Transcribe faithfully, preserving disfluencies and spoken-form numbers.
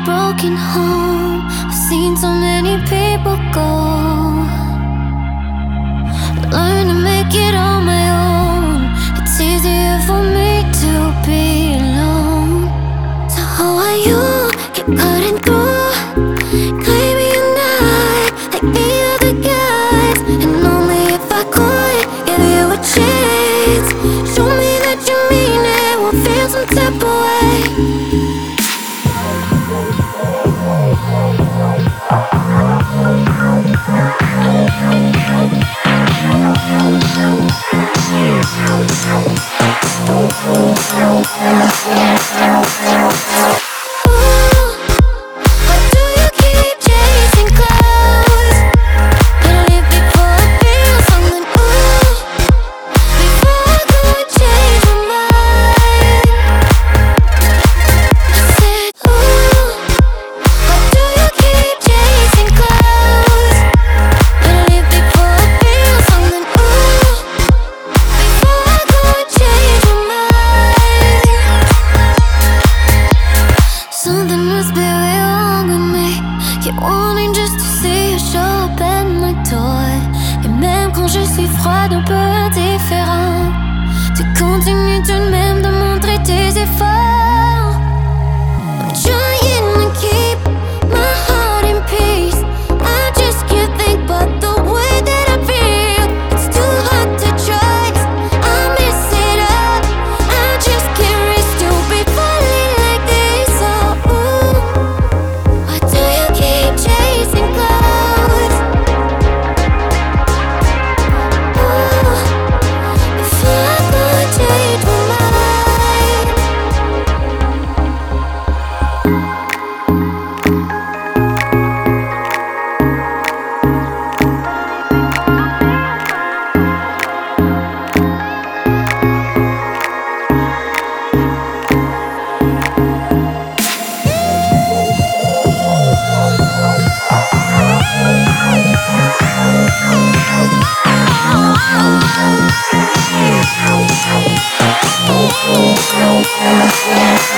broken home. I've seen so many people go. Learn to make it on my own. It's easier for me to be alone. So how are you? Keep cutting through, claiming you're not like the other guys. And only if I could give you a chance, show me that you mean it, we'll feel some type of way. Something must be wrong with me. Keep wanting just to see you show up at my door. Et même quand je suis froide, un peu indifférent, tu continues tout de même de montrer tes efforts. I'm trying to keep my heart in peace. I just can't think about the way that I feel. It's too hard to trust, I mess it up. I just can't risk to be falling like this. So ooh, why do you keep chasing clouds? Ooh, before I could change my mind. Yeah.